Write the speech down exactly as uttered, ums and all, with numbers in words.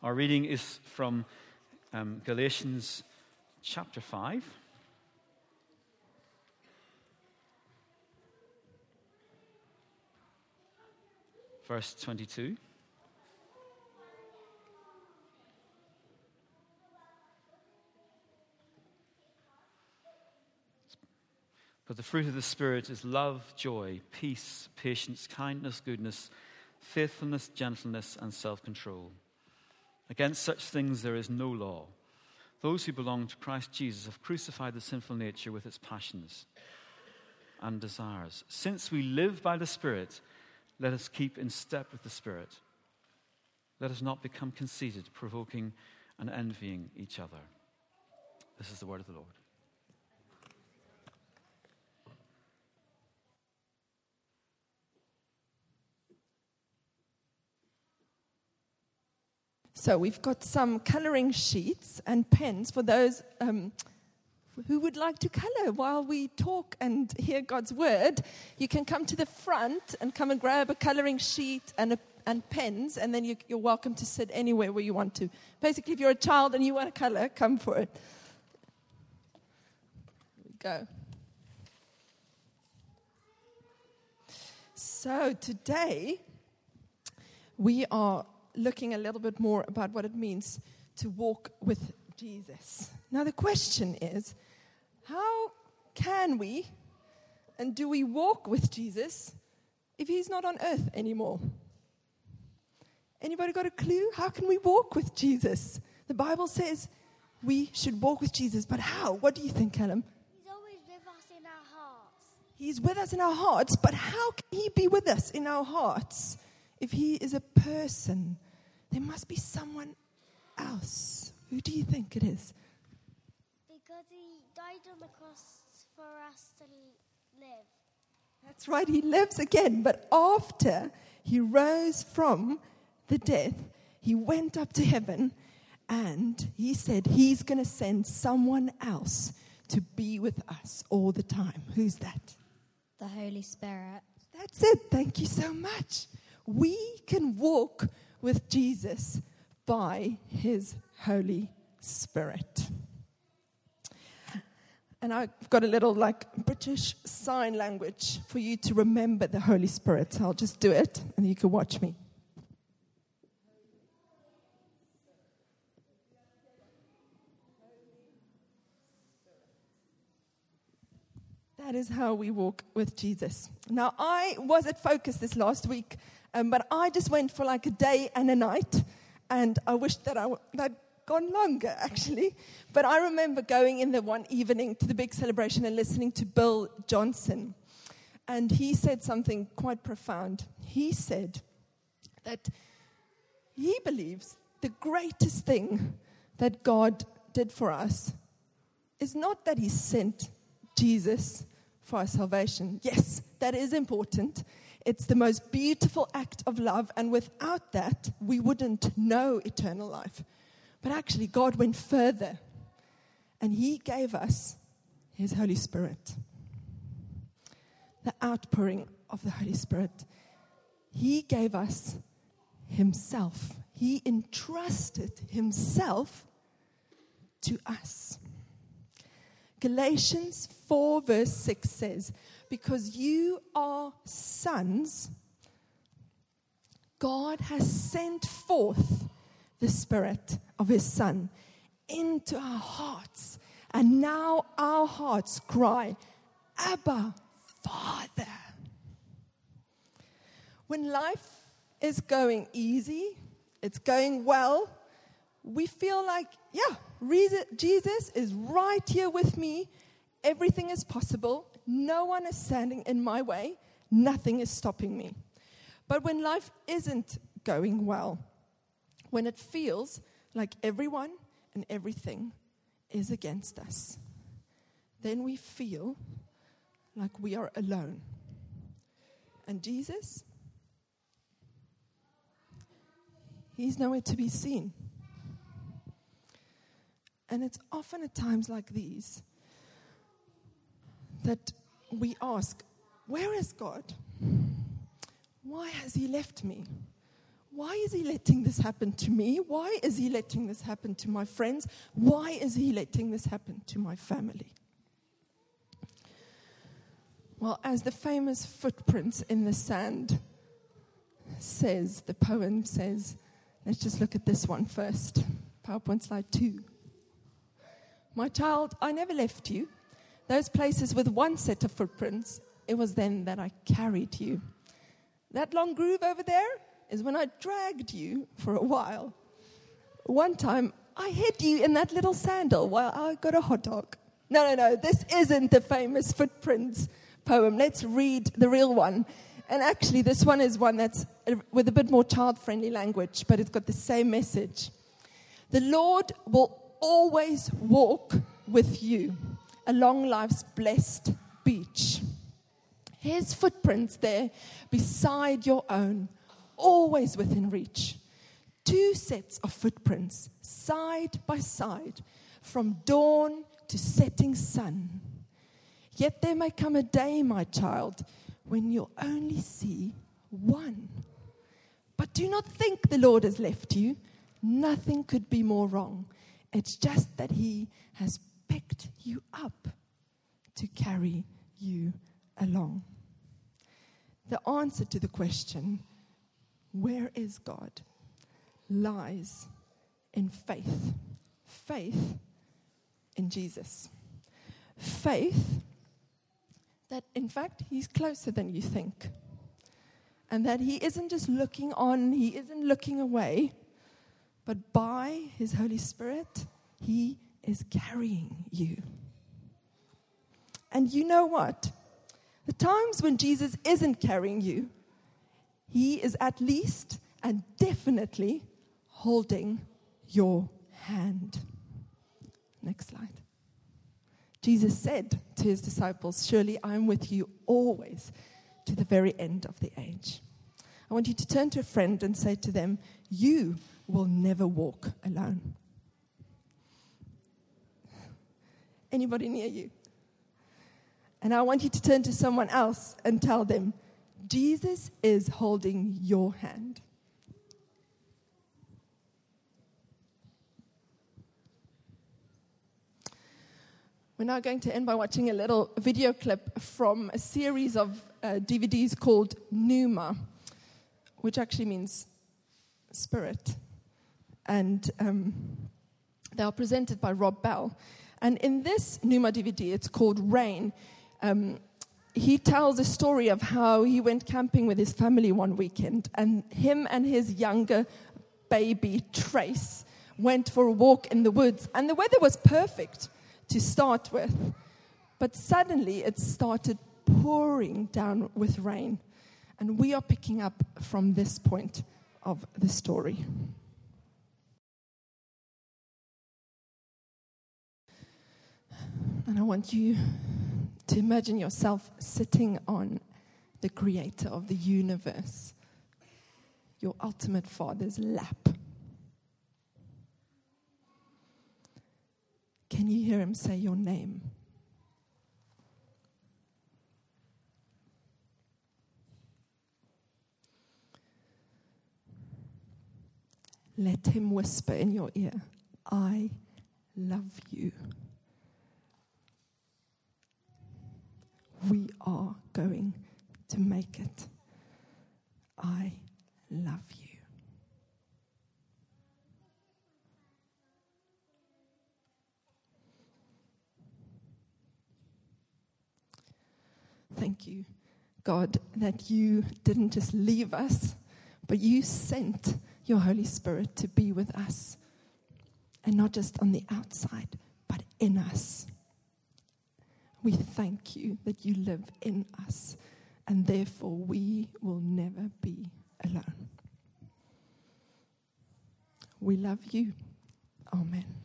Our reading is from um, Galatians chapter five. Verse twenty-two. But the fruit of the Spirit is love, joy, peace, patience, kindness, goodness, faithfulness, gentleness, and self-control. Against such things there is no law. Those who belong to Christ Jesus have crucified the sinful nature with its passions and desires. Since we live by the Spirit, let us keep in step with the Spirit. Let us not become conceited, provoking and envying each other. This is the word of the Lord. So we've got some colouring sheets and pens for those um, who would like to colour while we talk and hear God's word. You can come to the front and come and grab a colouring sheet and a, and pens, and then you, you're welcome to sit anywhere where you want to. Basically, if you're a child and you want to colour, come for it. Go. So today we are looking a little bit more about what it means to walk with Jesus. Now the question is, how can we and do we walk with Jesus if he's not on earth anymore? Anybody got a clue? How can we walk with Jesus? The Bible says we should walk with Jesus, but how? What do you think, Callum? He's always with us in our hearts. He's with us in our hearts, but how can he be with us in our hearts if he is a person? There must be someone else. Who do you think it is? Because he died on the cross for us to live. That's right, he lives again. But after he rose from the death, he went up to heaven and he said he's going to send someone else to be with us all the time. Who's that? The Holy Spirit. That's it. Thank you so much. We can walk with Jesus by his Holy Spirit. And I've got a little like British sign language for you to remember the Holy Spirit. I'll just do it and you can watch me. That is how we walk with Jesus. Now, I was at Focus this last week, um, but I just went for like a day and a night, and I wish that I had gone longer, actually. But I remember going in the one evening to the big celebration and listening to Bill Johnson, and he said something quite profound. He said that he believes the greatest thing that God did for us is not that he sent Jesus for our salvation. Yes, that is important. It's the most beautiful act of love, and without that, we wouldn't know eternal life. But actually, God went further, and he gave us his Holy Spirit. The outpouring of the Holy Spirit. He gave us himself. He entrusted himself to us. Galatians four verse six says, because you are sons, God has sent forth the Spirit of his Son into our hearts. And now our hearts cry, Abba, Father. When life is going easy, it's going well, we feel like, yeah, Jesus is right here with me. Everything is possible. No one is standing in my way. Nothing is stopping me. But when life isn't going well, when it feels like everyone and everything is against us, then we feel like we are alone. And Jesus, he's nowhere to be seen. And it's often at times like these that we ask, where is God? Why has he left me? why is he letting this happen to me? Why is he letting this happen to my friends? Why is he letting this happen to my family? Well, as the famous footprints in the sand says, the poem says, let's just look at this one first. PowerPoint slide two. My child, I never left you. Those places with one set of footprints, it was then that I carried you. That long groove over there is when I dragged you for a while. One time, I hid you in that little sandal while I got a hot dog. No, no, no, this isn't the famous footprints poem. Let's read the real one. And actually, this one is one that's with a bit more child-friendly language, but it's got the same message. The Lord will always walk with you along life's blessed beach. His footprints there beside your own, always within reach. Two sets of footprints, side by side, from dawn to setting sun. Yet there may come a day, my child, when you'll only see one. But do not think the Lord has left you. Nothing could be more wrong. It's just that he has picked you up to carry you along. The answer to the question, where is God, lies in faith. Faith in Jesus. Faith that, in fact, he's closer than you think. And that he isn't just looking on, he isn't looking away, but by his Holy Spirit, he is carrying you. And you know what? The times when Jesus isn't carrying you, he is at least and definitely holding your hand. Next slide. Jesus said to his disciples, surely I am with you always to the very end of the age. I want you to turn to a friend and say to them, you will never walk alone. Anybody near you? And I want you to turn to someone else and tell them, Jesus is holding your hand. We're now going to end by watching a little video clip from a series of uh, D V Ds called Pneuma, which actually means spirit. And um, they are presented by Rob Bell. And in this Pneuma D V D, it's called Rain. Um, he tells a story of how he went camping with his family one weekend, and him and his younger baby, Trace, went for a walk in the woods. And the weather was perfect to start with, but suddenly it started pouring down with rain. And we are picking up from this point of the story. And I want you to imagine yourself sitting on the creator of the universe, your ultimate Father's lap. Can you hear him say your name? Let him whisper in your ear, I love you. We are going to make it. I love you. Thank you, God, that you didn't just leave us, but you sent your Holy Spirit to be with us. And not just on the outside, but in us. We thank you that you live in us, and therefore we will never be alone. We love you. Amen.